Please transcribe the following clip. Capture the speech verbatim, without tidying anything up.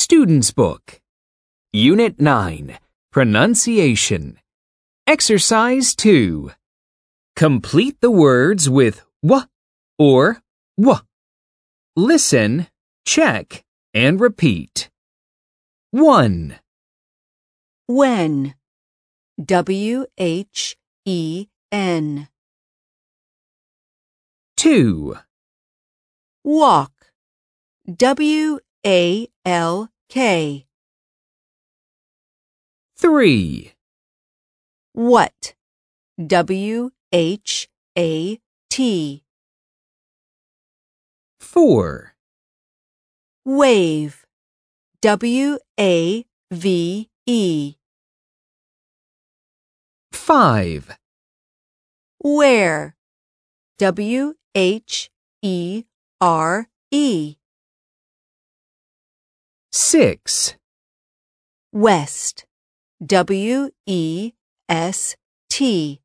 Student's Book. Unit nine. Pronunciation. Exercise two. Complete the words with w or w. Listen, check, and repeat. one. When. W H E N. two. Walk. W A L K. three. What. W H A T. four. Wave. W A V E. five. Where. W H E R E. six. West. W E S T.